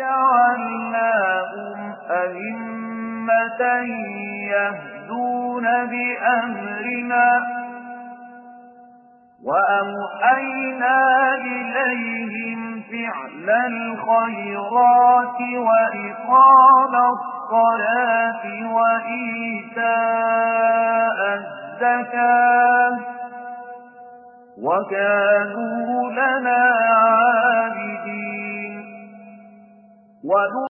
وجعلناهم أئمة يهدون بأمرنا وأوحينا إليهم فعل الخيرات وإقام الصلاة وإيتاء الزكاة وكانوا لنا عابدين.